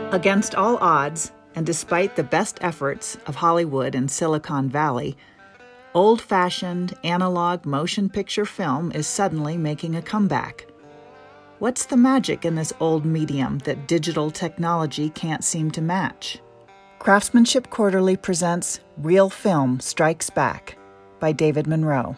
Against all odds, and despite the best efforts of Hollywood and Silicon Valley, old-fashioned analog motion picture film is suddenly making a comeback. What's the magic in this old medium that digital technology can't seem to match? Craftsmanship Quarterly presents Real Film Strikes Back by David Monroe.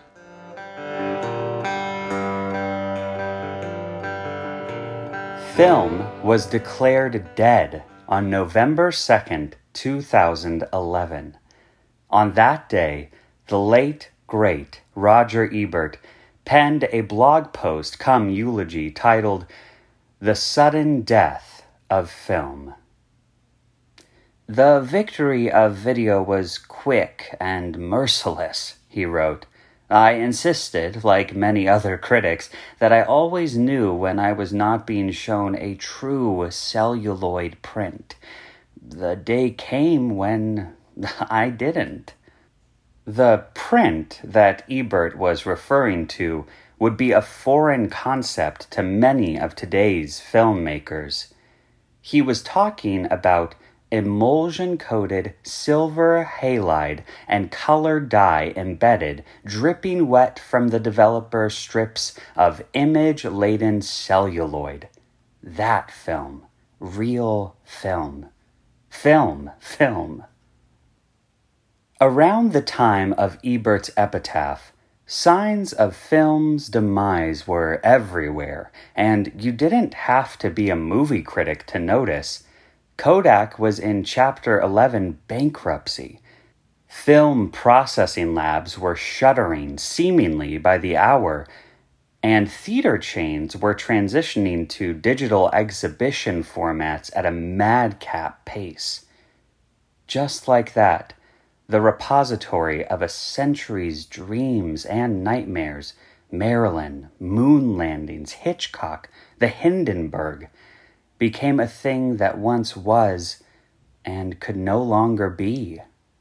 Film was declared dead on November 2nd, 2011. On that day, the late, great Roger Ebert penned a blog post cum eulogy titled "The Sudden Death of Film." "The victory of video was quick and merciless," he wrote. "I insisted, like many other critics, that I always knew when I was not being shown a true celluloid print. The day came when I didn't." The print that Ebert was referring to would be a foreign concept to many of today's filmmakers. He was talking about emulsion-coated silver halide and color dye embedded, dripping wet from the developer's strips of image-laden celluloid. That film. Real film. Film. Around the time of Ebert's epitaph, signs of film's demise were everywhere, and you didn't have to be a movie critic to notice. Kodak was in Chapter 11 bankruptcy. Film processing labs were shuttering seemingly by the hour, and theater chains were transitioning to digital exhibition formats at a madcap pace. Just like that, the repository of a century's dreams and nightmares, Marilyn, moon landings, Hitchcock, the Hindenburg, became a thing that once was and could no longer be.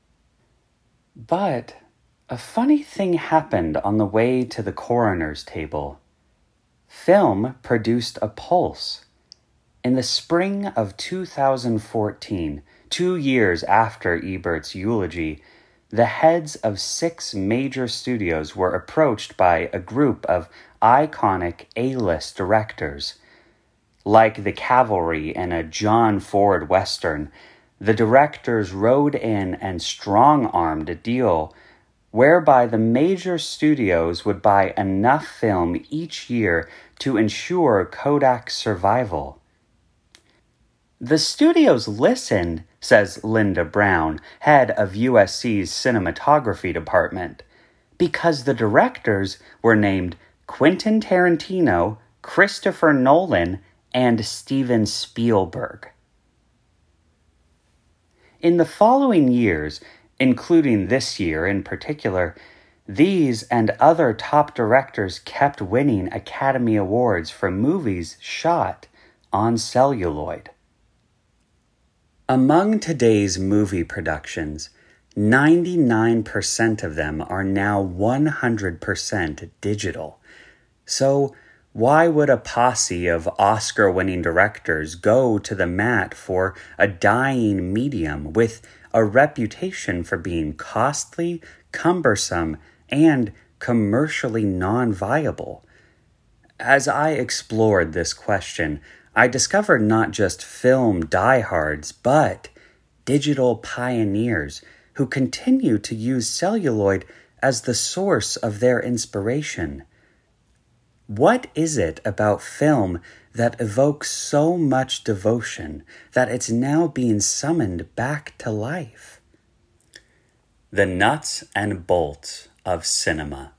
But a funny thing happened on the way to the coroner's table. Film produced a pulse. In the spring of 2014, 2 years after Ebert's eulogy, the heads of 6 major studios were approached by a group of iconic A-list directors. Like the cavalry in a John Ford Western, the directors rode in and strong-armed a deal whereby the major studios would buy enough film each year to ensure Kodak's survival. "The studios listened," says Linda Brown, head of USC's cinematography department, "because the directors were named Quentin Tarantino, Christopher Nolan, and Steven Spielberg." In the following years, including this year in particular, these and other top directors kept winning Academy Awards for movies shot on celluloid. Among today's movie productions, 99% of them are now 100% digital. So, why would a posse of Oscar-winning directors go to the mat for a dying medium with a reputation for being costly, cumbersome, and commercially non-viable? As I explored this question, I discovered not just film diehards, but digital pioneers who continue to use celluloid as the source of their inspiration. What is it about film that evokes so much devotion that it's now being summoned back to life? The nuts and bolts of cinema.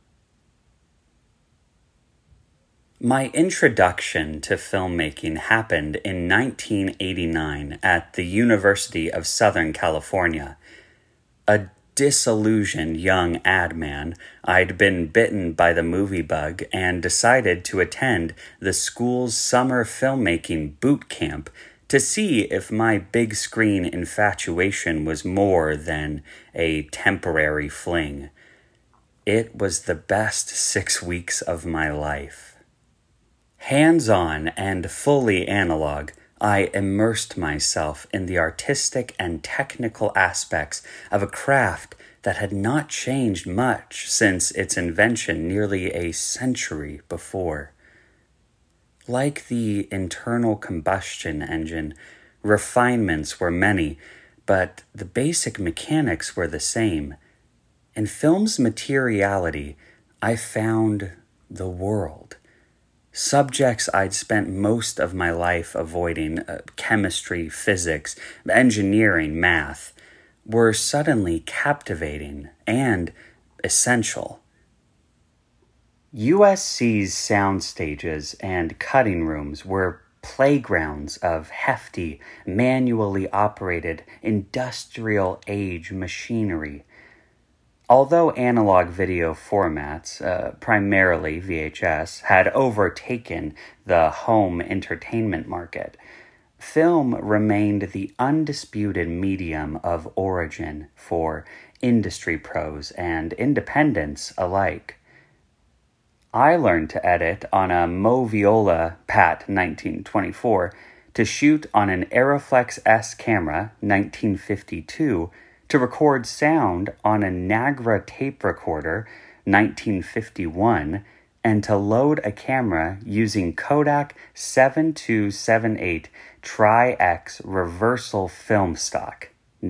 My introduction to filmmaking happened in 1989 at the University of Southern California. A disillusioned young ad man, I'd been bitten by the movie bug and decided to attend the school's summer filmmaking boot camp to see if my big screen infatuation was more than a temporary fling. It was the best 6 weeks of my life. Hands-on and fully analog, I immersed myself in the artistic and technical aspects of a craft that had not changed much since its invention nearly a century before. Like the internal combustion engine, refinements were many, but the basic mechanics were the same. In film's materiality, I found the world. Subjects I'd spent most of my life avoiding, chemistry, physics, engineering, math, were suddenly captivating and essential. USC's sound stages and cutting rooms were playgrounds of hefty, manually operated, industrial-age machinery. Although analog video formats, primarily VHS, had overtaken the home entertainment market, film remained the undisputed medium of origin for industry pros and independents alike. I learned to edit on a Moviola PAT 1924, to shoot on an Aeroflex S camera 1952, to record sound on a Nagra tape recorder 1951, and to load a camera using Kodak 7278 Tri-X reversal film stock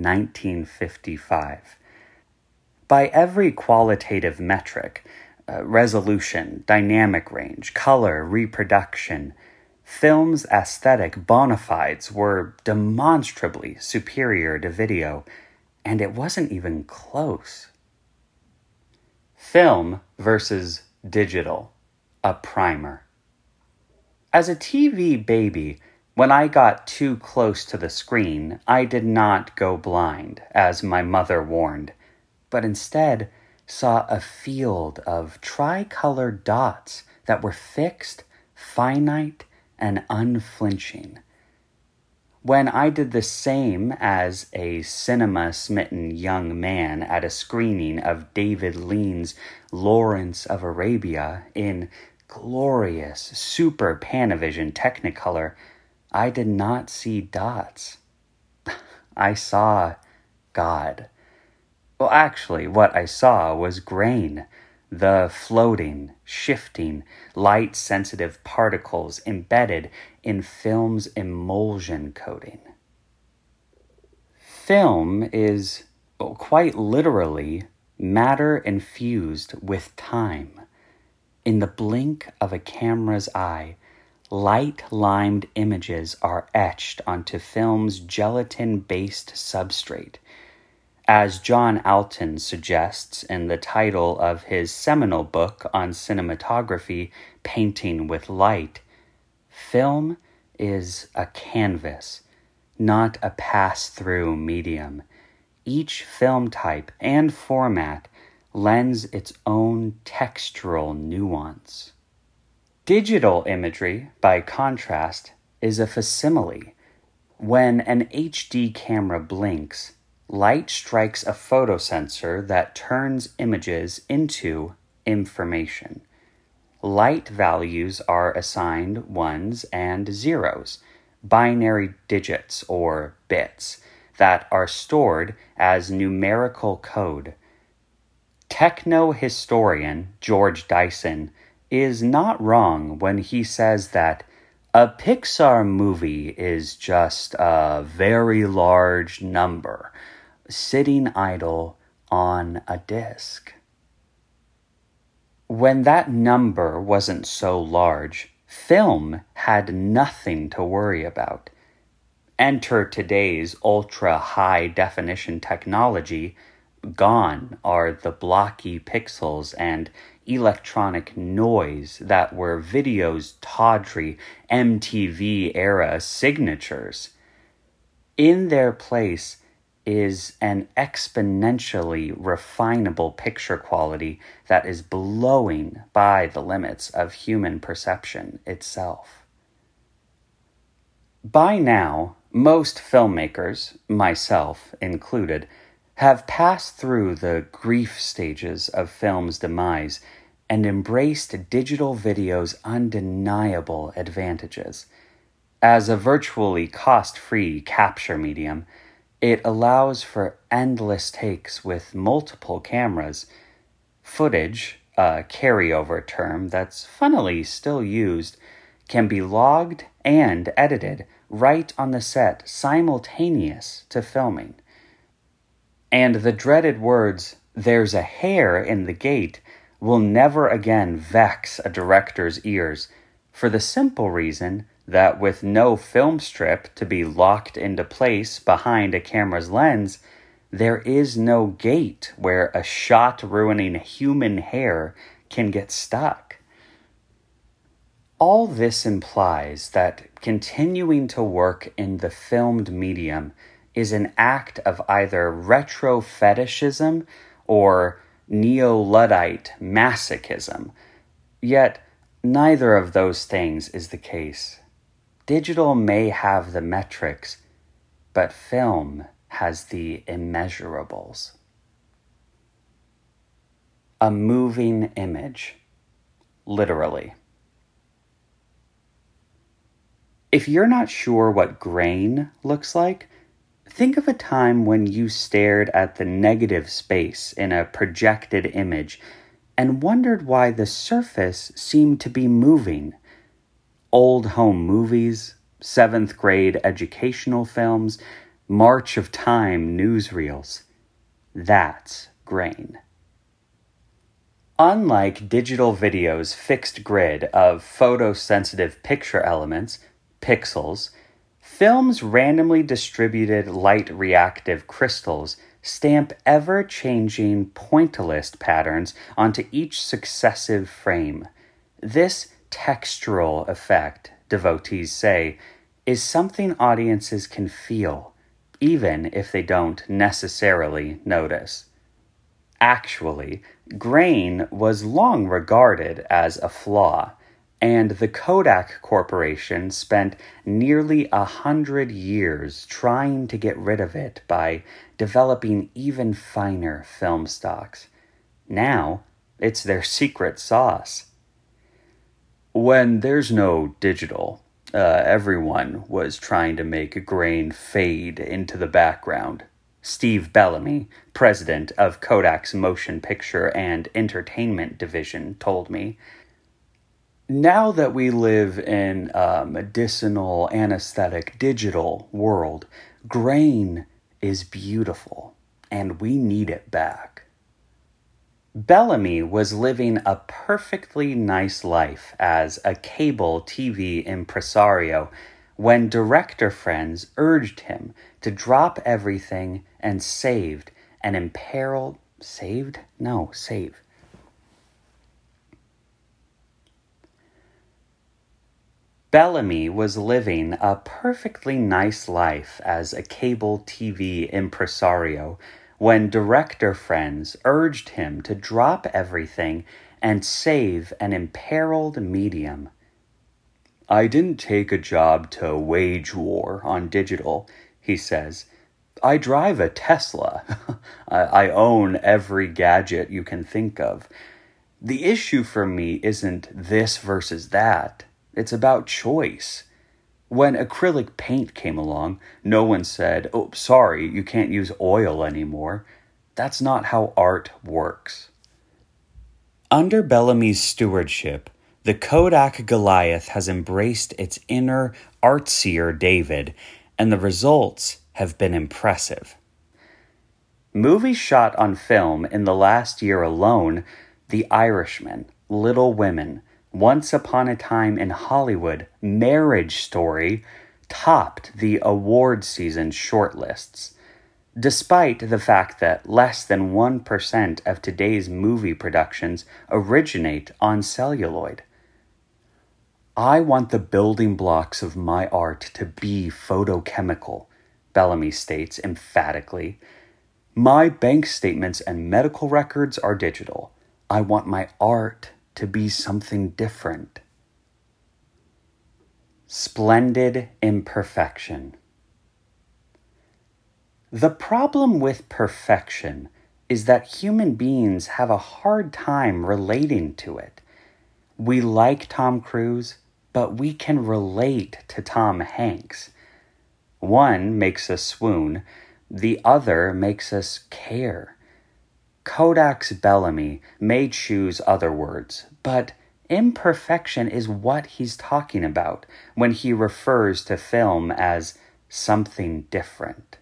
1955. By every qualitative metric, resolution, dynamic range, color, reproduction, film's aesthetic bona fides were demonstrably superior to video, and it wasn't even close. Film versus digital, a primer. As a TV baby, when I got too close to the screen, I did not go blind, as my mother warned, but instead saw a field of tricolored dots that were fixed, finite, and unflinching. When I did the same as a cinema-smitten young man at a screening of David Lean's Lawrence of Arabia in glorious Super Panavision Technicolor, I did not see dots. I saw God. Well, actually, what I saw was grain, the floating, shifting, light-sensitive particles embedded in film's emulsion coating. Film is, quite literally, matter infused with time. In the blink of a camera's eye, light-limed images are etched onto film's gelatin-based substrate. As John Alton suggests in the title of his seminal book on cinematography, Painting with Light, film is a canvas, not a pass-through medium. Each film type and format lends its own textural nuance. Digital imagery, by contrast, is a facsimile. When an HD camera blinks, light strikes a photosensor that turns images into information. Light values are assigned ones and zeros, binary digits or bits, that are stored as numerical code. Techno-historian George Dyson is not wrong when he says that a Pixar movie is just a very large number, sitting idle on a disk. When that number wasn't so large, film had nothing to worry about. Enter today's ultra-high definition technology. Gone are the blocky pixels and electronic noise that were video's tawdry MTV-era signatures. In their place is an exponentially refinable picture quality that is blowing by the limits of human perception itself. By now, most filmmakers, myself included, have passed through the grief stages of film's demise and embraced digital video's undeniable advantages. As a virtually cost-free capture medium, it allows for endless takes with multiple cameras. Footage, a carryover term that's funnily still used, can be logged and edited right on the set simultaneous to filming. And the dreaded words, "there's a hair in the gate," will never again vex a director's ears, for the simple reason that with no film strip to be locked into place behind a camera's lens, there is no gate where a shot-ruining human hair can get stuck. All this implies that continuing to work in the filmed medium is an act of either retro-fetishism or neo-Luddite masochism. Yet, neither of those things is the case. Digital may have the metrics, but film has the immeasurables. A moving image, literally. If you're not sure what grain looks like, think of a time when you stared at the negative space in a projected image and wondered why the surface seemed to be moving. Old home movies, 7th grade educational films, March of Time newsreels. That's grain. Unlike digital video's fixed grid of photosensitive picture elements, pixels, film's randomly distributed light-reactive crystals stamp ever-changing pointillist patterns onto each successive frame. This textural effect, devotees say, is something audiences can feel, even if they don't necessarily notice. Actually, grain was long regarded as a flaw, and the Kodak Corporation spent nearly 100 years trying to get rid of it by developing even finer film stocks. Now, it's their secret sauce. When there's no digital, everyone was trying to make grain fade into the background. Steve Bellamy, president of Kodak's Motion Picture and Entertainment Division, told me. Now that we live in a medicinal, anesthetic, digital world, grain is beautiful, and we need it back. Bellamy was living a perfectly nice life as a cable TV impresario when director friends urged him to drop everything and save. Bellamy was living a perfectly nice life as a cable TV impresario when director friends urged him to drop everything and save an imperiled medium. "I didn't take a job to wage war on digital," he says. "I drive a Tesla. I own every gadget you can think of. The issue for me isn't this versus that. It's about choice. When acrylic paint came along, no one said, 'Oh, sorry, you can't use oil anymore.' That's not how art works." Under Bellamy's stewardship, the Kodak Goliath has embraced its inner, artsier David, and the results have been impressive. Movies shot on film in the last year alone, The Irishman, Little Women, Once Upon a Time in Hollywood, Marriage Story, topped the award season shortlists, despite the fact that less than 1% of today's movie productions originate on celluloid. "I want the building blocks of my art to be photochemical," Bellamy states emphatically. "My bank statements and medical records are digital. I want my art to be something different." Splendid imperfection. The problem with perfection is that human beings have a hard time relating to it. We like Tom Cruise, but we can relate to Tom Hanks. One makes us swoon, the other makes us care. Kodak's Bellamy may choose other words, but imperfection is what he's talking about when he refers to film as something different.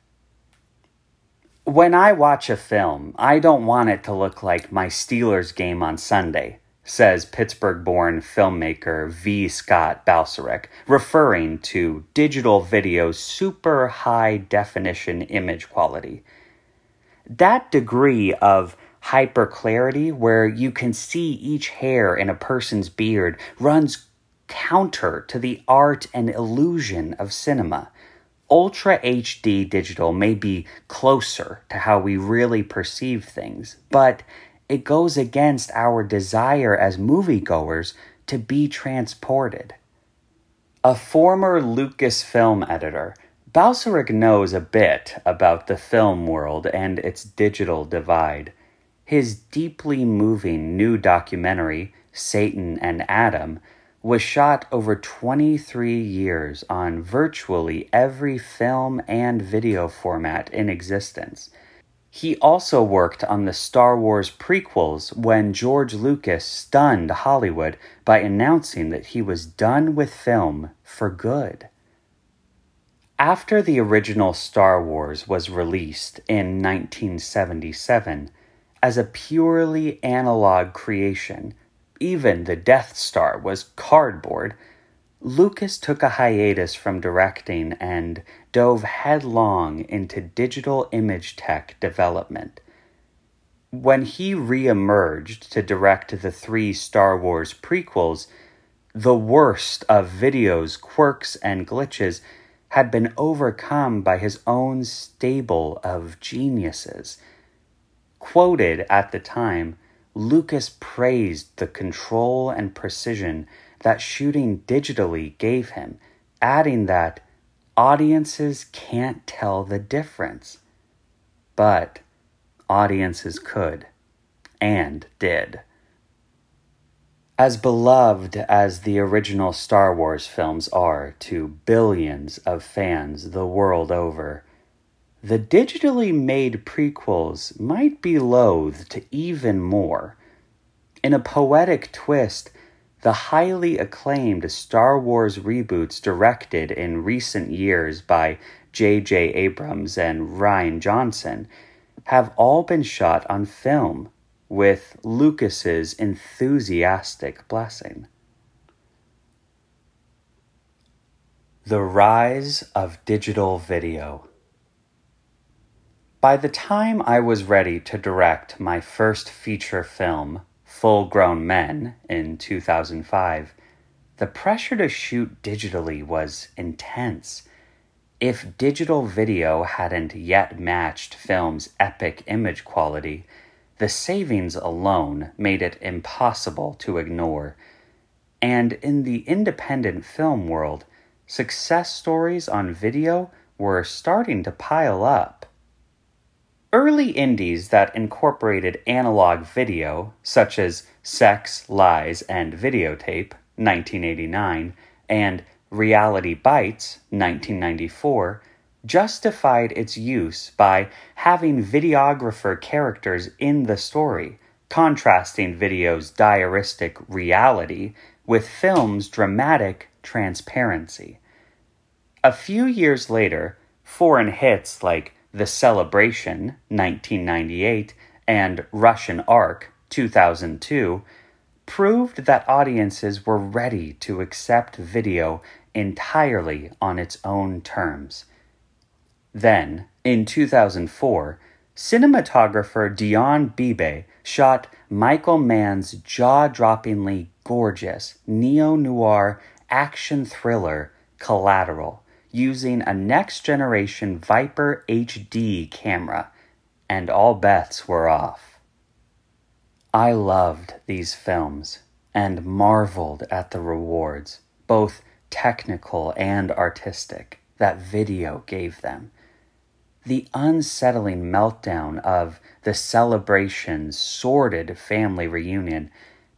When I watch a film, I don't want it to look like my Steelers game on Sunday, says Pittsburgh-born filmmaker V. Scott Balsaric, referring to digital video's super high-definition image quality. That degree of hyperclarity where you can see each hair in a person's beard runs counter to the art and illusion of cinema. Ultra HD digital may be closer to how we really perceive things, but it goes against our desire as moviegoers to be transported. A former Lucasfilm editor, Balsaric knows a bit about the film world and its digital divide. His deeply moving new documentary, Satan and Adam, was shot over 23 years on virtually every film and video format in existence. He also worked on the Star Wars prequels when George Lucas stunned Hollywood by announcing that he was done with film for good. After the original Star Wars was released in 1977, as a purely analog creation, even the Death Star was cardboard, Lucas took a hiatus from directing and dove headlong into digital image tech development. When he re-emerged to direct the 3 Star Wars prequels, the worst of video's quirks and glitches had been overcome by his own stable of geniuses. Quoted at the time, Lucas praised the control and precision that shooting digitally gave him, adding that audiences can't tell the difference. But audiences could, and did. As beloved as the original Star Wars films are to billions of fans the world over, the digitally made prequels might be loathed even more. In a poetic twist, the highly acclaimed Star Wars reboots directed in recent years by J.J. Abrams and Rian Johnson have all been shot on film, with Lucas's enthusiastic blessing. The rise of digital video. By the time I was ready to direct my first feature film, Full Grown Men, in 2005, the pressure to shoot digitally was intense. If digital video hadn't yet matched film's epic image quality, the savings alone made it impossible to ignore. And in the independent film world, success stories on video were starting to pile up. Early indies that incorporated analog video, such as Sex, Lies, and Videotape, 1989, and Reality Bites, 1994, justified its use by having videographer characters in the story, contrasting video's diaristic reality with film's dramatic transparency. A few years later, foreign hits like The Celebration, 1998, and Russian Ark, 2002, proved that audiences were ready to accept video entirely on its own terms. Then, in 2004, cinematographer Dion Bibe shot Michael Mann's jaw-droppingly gorgeous neo-noir action thriller Collateral, using a next-generation Viper HD camera, and all bets were off. I loved these films and marveled at the rewards, both technical and artistic, that video gave them. The unsettling meltdown of The Celebration's sordid family reunion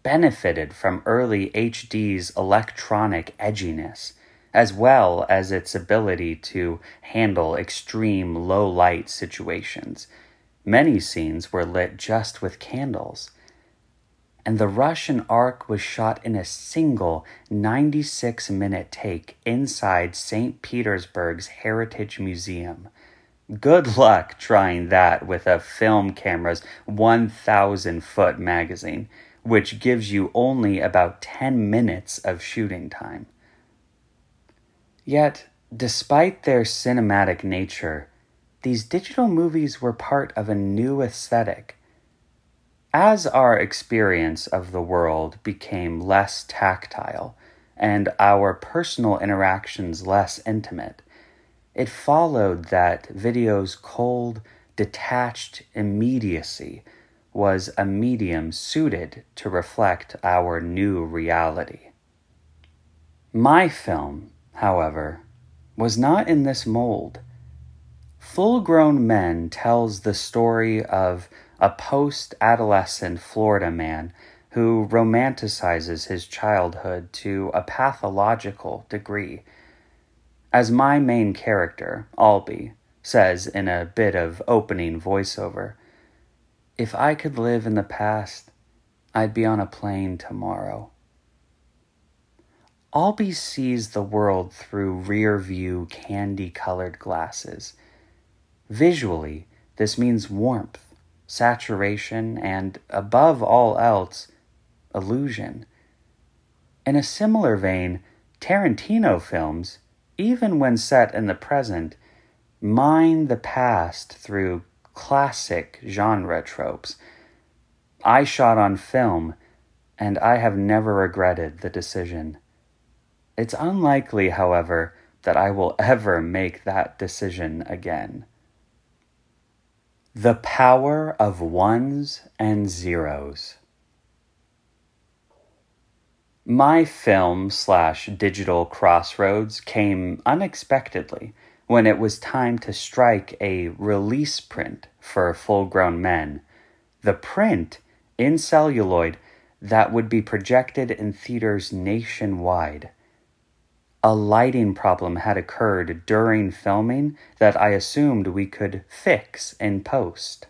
benefited from early HD's electronic edginess, as well as its ability to handle extreme low-light situations. Many scenes were lit just with candles. And the Russian Ark was shot in a single 96-minute take inside St. Petersburg's Heritage Museum. Good luck trying that with a film camera's 1,000-foot magazine, which gives you only about 10 minutes of shooting time. Yet, despite their cinematic nature, these digital movies were part of a new aesthetic. As our experience of the world became less tactile and our personal interactions less intimate, it followed that video's cold, detached immediacy was a medium suited to reflect our new reality. My film, however, was not in this mold. Full-Grown Men tells the story of a post-adolescent Florida man who romanticizes his childhood to a pathological degree. As my main character, Albie, says in a bit of opening voiceover, "If I could live in the past, I'd be on a plane tomorrow." Albie sees the world through rear-view candy-colored glasses. Visually, this means warmth, saturation, and, above all else, illusion. In a similar vein, Tarantino films, even when set in the present, mine the past through classic genre tropes. I shot on film, and I have never regretted the decision. It's unlikely, however, that I will ever make that decision again. The power of ones and zeros. My film/digital crossroads came unexpectedly when it was time to strike a release print for Full-Grown Men. The print in celluloid that would be projected in theaters nationwide. A lighting problem had occurred during filming that I assumed we could fix in post.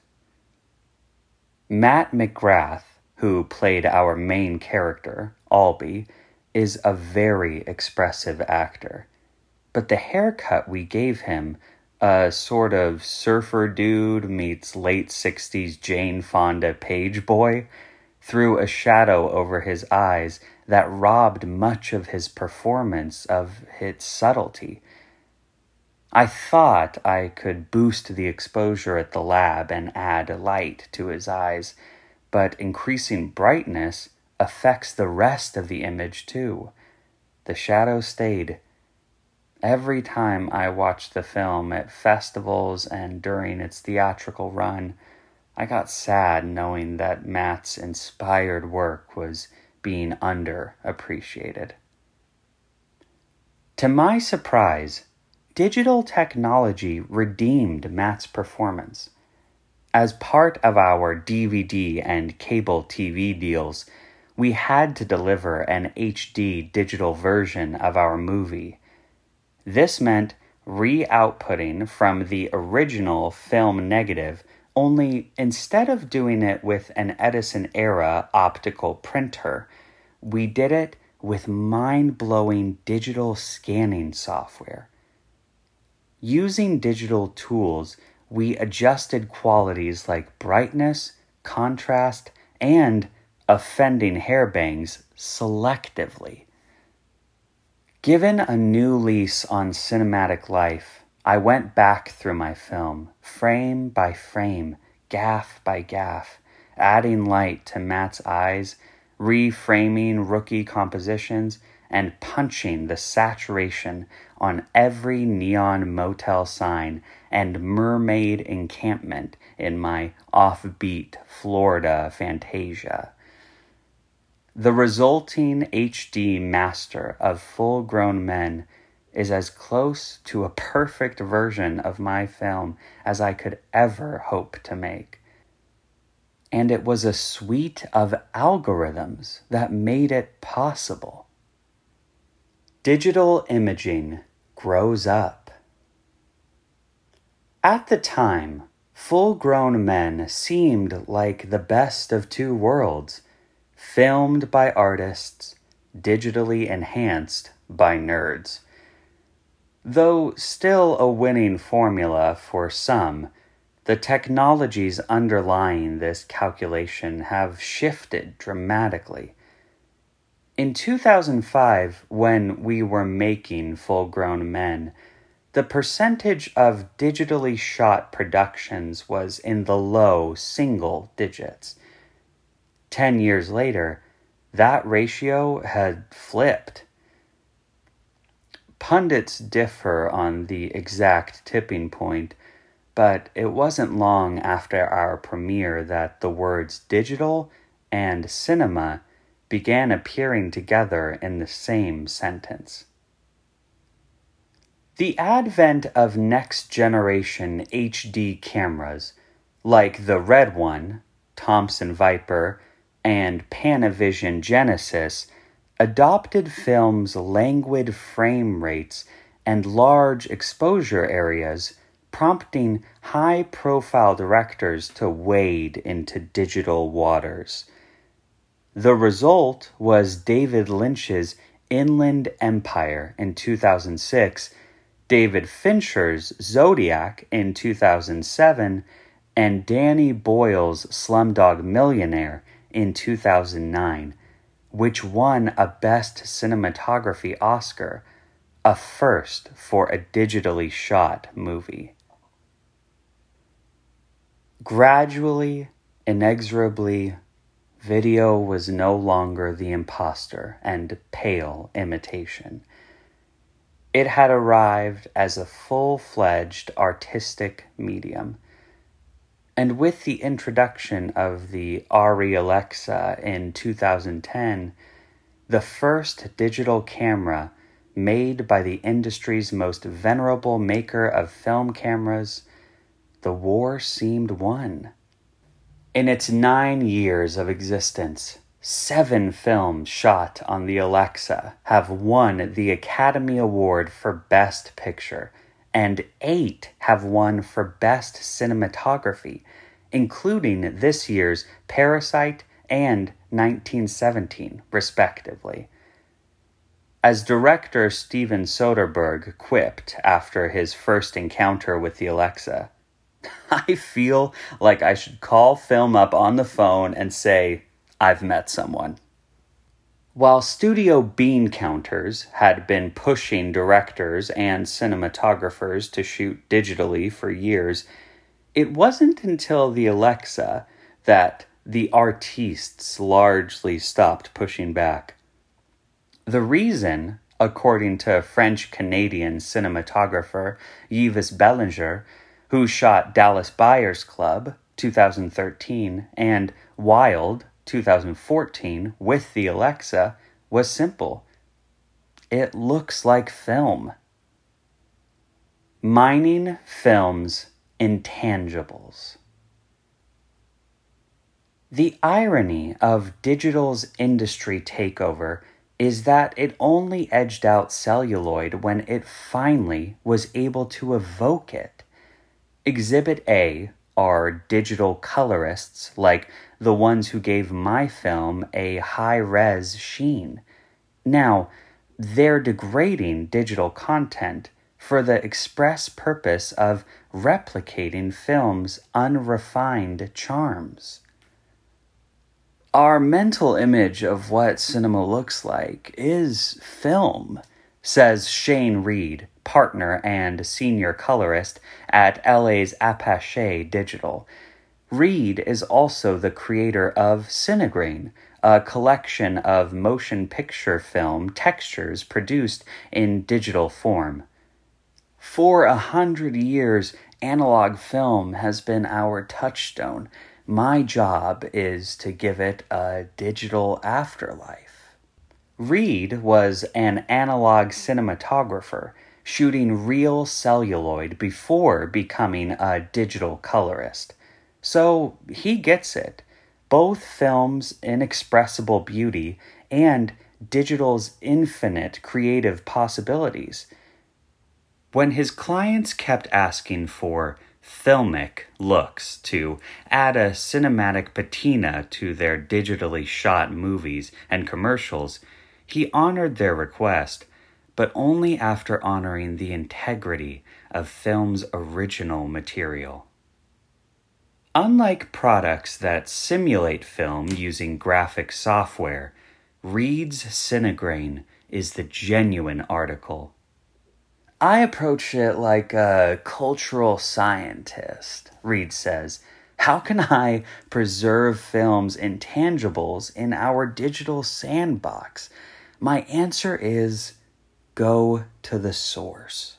Matt McGrath, who played our main character, Albie, is a very expressive actor. But the haircut we gave him, a sort of surfer dude meets late 60s Jane Fonda page boy, threw a shadow over his eyes that robbed much of his performance of its subtlety. I thought I could boost the exposure at the lab and add light to his eyes, but increasing brightness affects the rest of the image too. The shadow stayed. Every time I watched the film at festivals and during its theatrical run, I got sad knowing that Matt's inspired work was being underappreciated. To my surprise, digital technology redeemed Matt's performance. As part of our DVD and cable TV deals, we had to deliver an HD digital version of our movie. This meant re-outputting from the original film negative, only instead of doing it with an Edison-era optical printer, we did it with mind-blowing digital scanning software. Using digital tools, we adjusted qualities like brightness, contrast, and offending hair bangs selectively. Given a new lease on cinematic life, I went back through my film, frame by frame, gaff by gaff, adding light to Matt's eyes, reframing rookie compositions, and punching the saturation on every neon motel sign and mermaid encampment in my offbeat Florida fantasia. The resulting HD master of Full-Grown Men is as close to a perfect version of my film as I could ever hope to make. and it was a suite of algorithms that made it possible. Digital imaging grows up. At the time, full-grown men seemed like the best of two worlds, filmed by artists, digitally enhanced by nerds. Though still a winning formula for some, the technologies underlying this calculation have shifted dramatically. In 2005, when we were making Full-Grown Men, the percentage of digitally shot productions was in the low single digits. 10 years later, that ratio had flipped. Pundits differ on the exact tipping point, but it wasn't long after our premiere that the words digital and cinema began appearing together in the same sentence. The advent of next-generation HD cameras, like the Red One, Thomson Viper, and Panavision Genesis, adopted film's languid frame rates and large exposure areas, prompting high-profile directors to wade into digital waters. The result was David Lynch's Inland Empire in 2006, David Fincher's Zodiac in 2007, and Danny Boyle's Slumdog Millionaire in 2009, which won a Best Cinematography Oscar, a first for a digitally shot movie. Gradually, inexorably, video was no longer the imposter and pale imitation. It had arrived as a full-fledged artistic medium. And with the introduction of the ARRI Alexa in 2010, the first digital camera made by the industry's most venerable maker of film cameras, the war seemed won. In its 9 years of existence, 7 films shot on the Alexa have won the Academy Award for Best Picture, and 8 have won for Best Cinematography, including this year's Parasite and 1917, respectively. As director Steven Soderbergh quipped after his first encounter with the Alexa, "I feel like I should call film up on the phone and say, I've met someone." While studio bean counters had been pushing directors and cinematographers to shoot digitally for years, it wasn't until the Alexa that the artistes largely stopped pushing back. The reason, according to French-Canadian cinematographer Yves Bellinger, who shot Dallas Buyers Club, 2013, and Wild, 2014, with the Alexa, was simple. It looks like film. Mining film's intangibles. The irony of digital's industry takeover is that it only edged out celluloid when it finally was able to evoke it. Exhibit A are digital colorists like the ones who gave my film a high-res sheen. Now, they're degrading digital content for the express purpose of replicating film's unrefined charms. Our mental image of what cinema looks like is film, says Shane Reed, partner and senior colorist at LA's Apache Digital. Reed is also the creator of Cinegrain, a collection of motion picture film textures produced in digital form. For 100 years, analog film has been our touchstone. My job is to give it a digital afterlife. Reed was an analog cinematographer, shooting real celluloid before becoming a digital colorist. So he gets it. both film's inexpressible beauty and digital's infinite creative possibilities. When his clients kept asking for filmic looks to add a cinematic patina to their digitally shot movies and commercials, he honored their request, but only after honoring the integrity of film's original material. Unlike products that simulate film using graphic software, Reed's Cinegrain is the genuine article. I approach it like a cultural scientist, Reed says. How can I preserve film's intangibles in our digital sandbox? My answer is go to the source.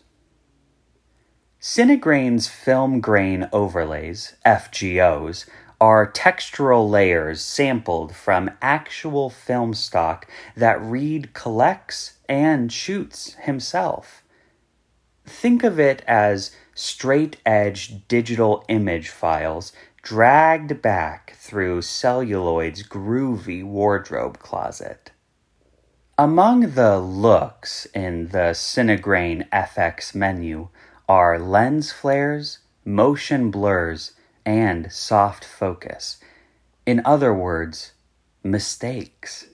Cinegrain's film grain overlays, FGOs, are textural layers sampled from actual film stock that Reed collects and shoots himself. Think of it as straight-edge digital image files dragged back through celluloid's groovy wardrobe closet. Among the looks in the Cinegrain FX menu are lens flares, motion blurs, and soft focus. In other words, mistakes.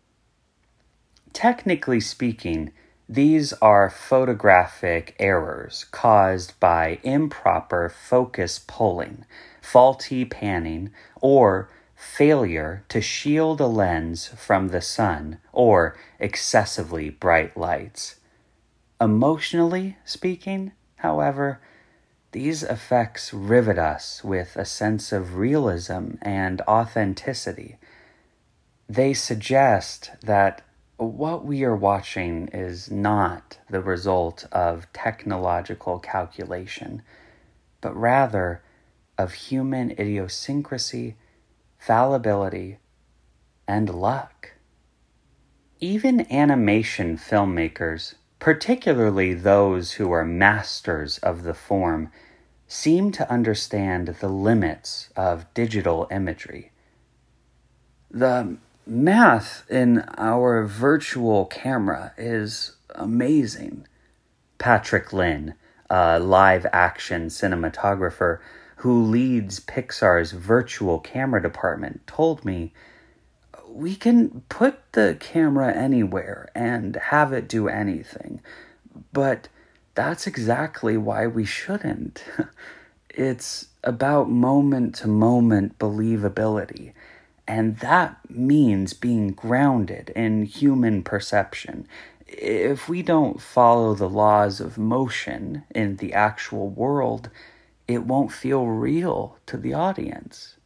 Technically speaking, these are photographic errors caused by improper focus pulling, faulty panning, or failure to shield a lens from the sun or excessively bright lights. Emotionally speaking, however, these effects rivet us with a sense of realism and authenticity. They suggest that what we are watching is not the result of technological calculation, but rather of human idiosyncrasy, fallibility, and luck. Even animation filmmakers, particularly those who are masters of the form, seem to understand the limits of digital imagery. The math in our virtual camera is amazing. Patrick Lin, a live-action cinematographer who leads Pixar's virtual camera department, told me, "We can put the camera anywhere and have it do anything, but that's exactly why we shouldn't. It's about moment-to-moment believability. And that means being grounded in human perception. If we don't follow the laws of motion in the actual world, it won't feel real to the audience."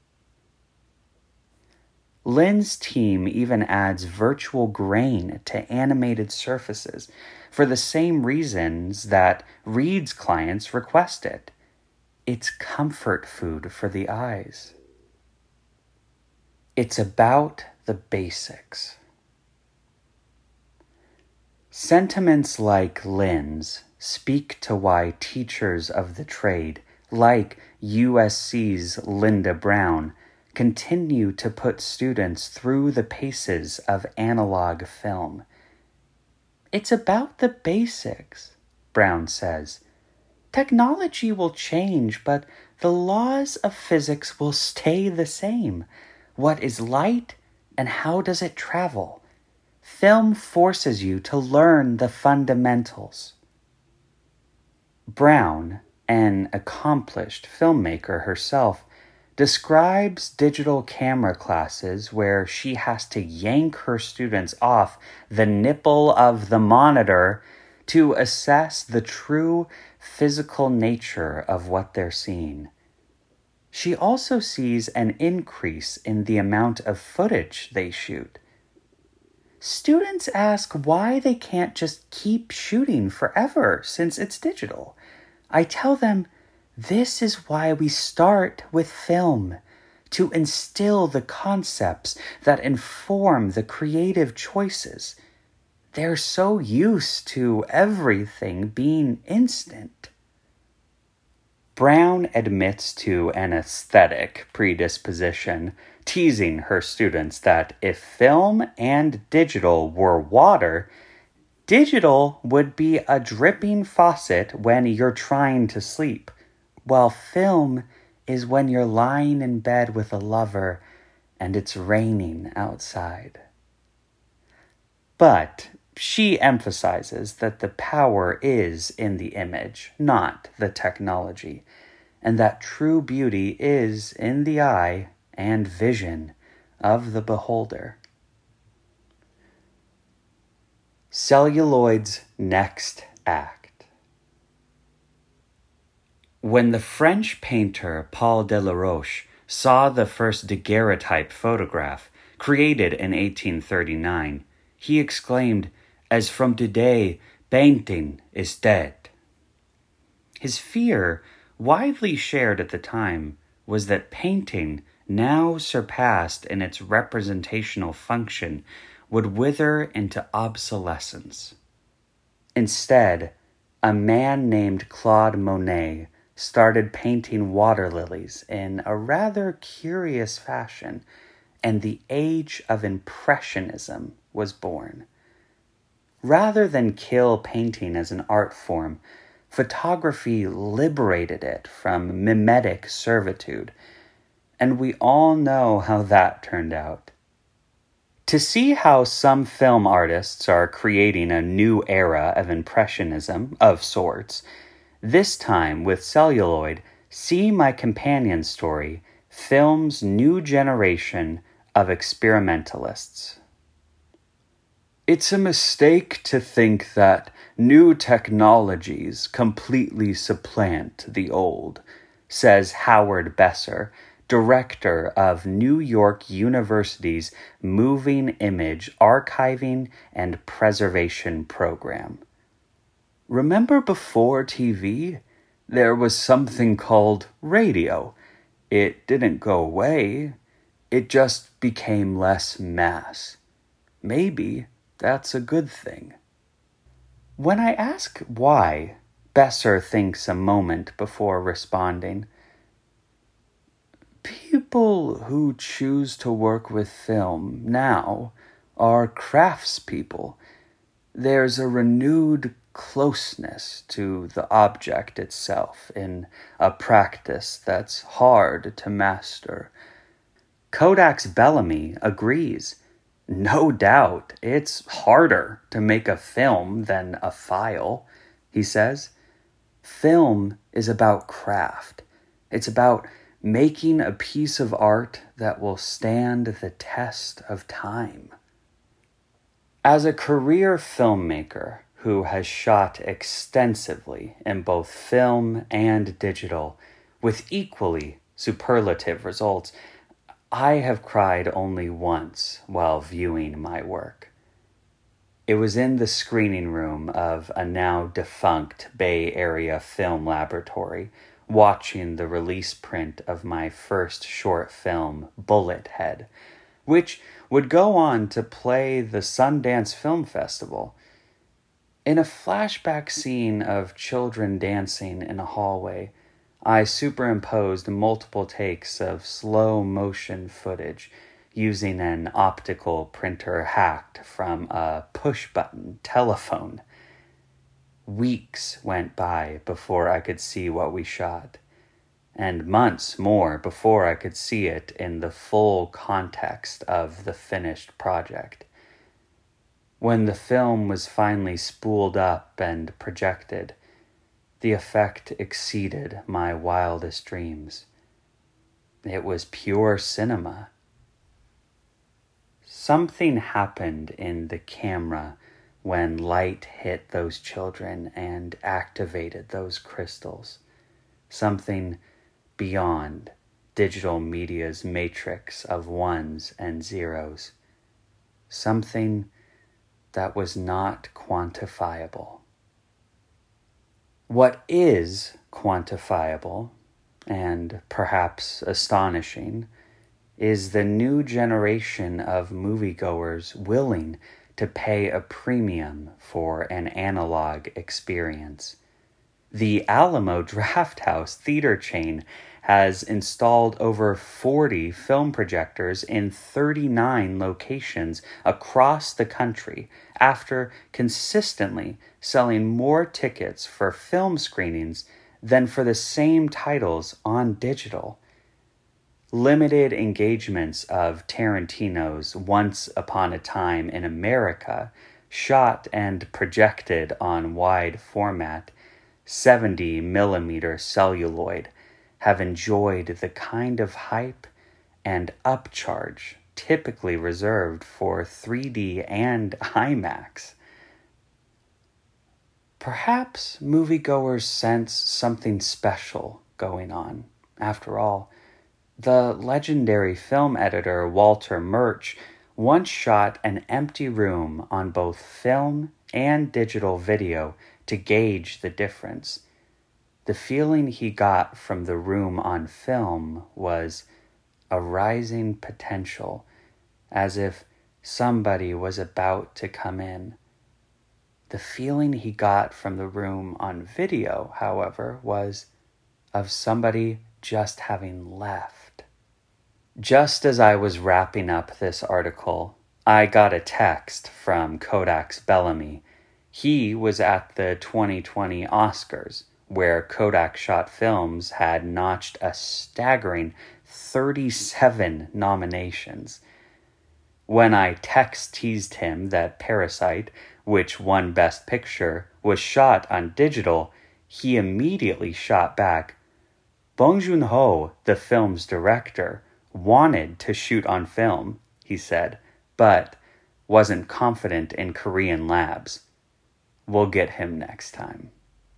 Lin's team even adds virtual grain to animated surfaces for the same reasons that Reed's clients requested. It's comfort food for the eyes. It's about the basics. Sentiments like Lin's speak to why teachers of the trade, like USC's Linda Brown, continue to put students through the paces of analog film. It's about the basics, Brown says. Technology will change, but the laws of physics will stay the same. What is light and how does it travel? Film forces you to learn the fundamentals. Brown, an accomplished filmmaker herself, describes digital camera classes where she has to yank her students off the nipple of the monitor to assess the true physical nature of what they're seeing. She also sees an increase in the amount of footage they shoot. Students ask why they can't just keep shooting forever since it's digital. I tell them, this is why we start with film, to instill the concepts that inform the creative choices. They're so used to everything being instant. Brown admits to an aesthetic predisposition teasing her students that if film and digital were water, digital would be a dripping faucet when you're trying to sleep, while film is when you're lying in bed with a lover and it's raining outside. But she emphasizes that the power is in the image, not the technology, and that true beauty is in the eye and vision of the beholder. Celluloid's next act. When the French painter Paul Delaroche saw the first daguerreotype photograph, created in 1839, he exclaimed, "As from today, painting is dead." His fear, widely shared at the time, was that painting, now surpassed in its representational function, would wither into obsolescence. Instead, a man named Claude Monet started painting water lilies in a rather curious fashion, and the age of Impressionism was born. Rather than kill painting as an art form, photography liberated it from mimetic servitude, and we all know how that turned out. To see how some film artists are creating a new era of Impressionism, of sorts, this time with celluloid, see my companion story, film's new generation of experimentalists. It's a mistake to think that new technologies completely supplant the old, says Howard Besser, director of New York University's Moving Image Archiving and Preservation Program. Remember before TV, there was something called radio. It didn't go away. It just became less mass. Maybe that's a good thing. When I ask why, Besser thinks a moment before responding. People who choose to work with film now are craftspeople. There's a renewed closeness to the object itself in a practice that's hard to master. Kodak's Bellamy agrees. No doubt, it's harder to make a film than a file, he says. Film is about craft. It's about making a piece of art that will stand the test of time. As a career filmmaker who has shot extensively in both film and digital with equally superlative results, I have cried only once while viewing my work. It was in the screening room of a now defunct Bay Area film laboratory, watching the release print of my first short film, Bullet Head, which would go on to play the Sundance Film Festival. In a flashback scene of children dancing in a hallway, I superimposed multiple takes of slow motion footage using an optical printer hacked from a push-button telephone. Weeks went by before I could see what we shot, and months more before I could see it in the full context of the finished project. When the film was finally spooled up and projected, the effect exceeded my wildest dreams. It was pure cinema. Something happened in the camera when light hit those children and activated those crystals. Something beyond digital media's matrix of ones and zeros. Something that was not quantifiable. What is quantifiable, and perhaps astonishing, is the new generation of moviegoers willing to pay a premium for an analog experience. The Alamo Drafthouse theater chain has installed over 40 film projectors in 39 locations across the country after consistently selling more tickets for film screenings than for the same titles on digital. Limited engagements of Tarantino's Once Upon a Time in America, shot and projected on wide format, 70mm celluloid, have enjoyed the kind of hype and upcharge typically reserved for 3D and IMAX. Perhaps moviegoers sense something special going on. After all, the legendary film editor Walter Murch once shot an empty room on both film and digital video to gauge the difference. The feeling he got from the room on film was a rising potential, as if somebody was about to come in. The feeling he got from the room on video, however, was of somebody just having left. Just as I was wrapping up this article, I got a text from Kodak's Bellamy. He was at the 2020 Oscars, where Kodak Shot Films had notched a staggering 37 nominations. When I teased him that Parasite, which won Best Picture, was shot on digital, he immediately shot back, Bong Joon-ho, the film's director, wanted to shoot on film, he said, but wasn't confident in Korean labs. We'll get him next time.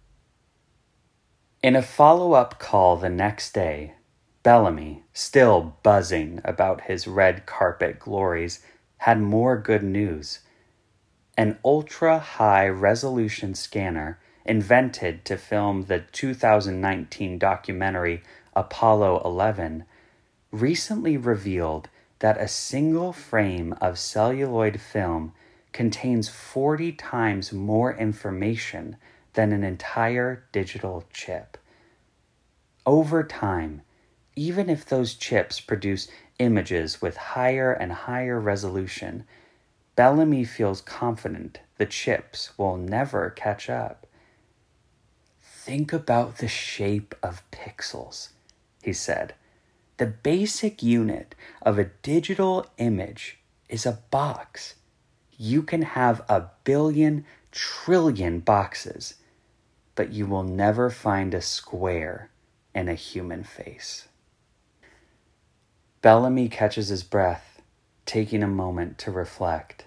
In a follow-up call the next day, Bellamy, still buzzing about his red carpet glories, had more good news. An ultra-high resolution scanner invented to film the 2019 documentary Apollo 11 recently revealed that a single frame of celluloid film contains 40 times more information than an entire digital chip. Over time, even if those chips produce images with higher and higher resolution, Bellamy feels confident the chips will never catch up. Think about the shape of pixels, he said. The basic unit of a digital image is a box. You can have 1 billion trillion boxes, but you will never find a square in a human face. Bellamy catches his breath, taking a moment to reflect.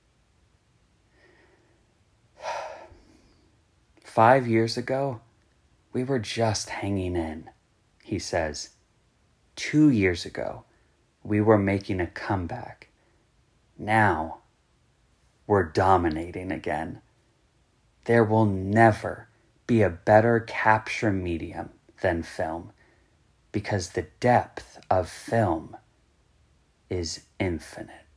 5 years ago, we were just hanging in, he says. 2 years ago, we were making a comeback. Now, we're dominating again. There will never be a better capture medium than film, because the depth of film is infinite.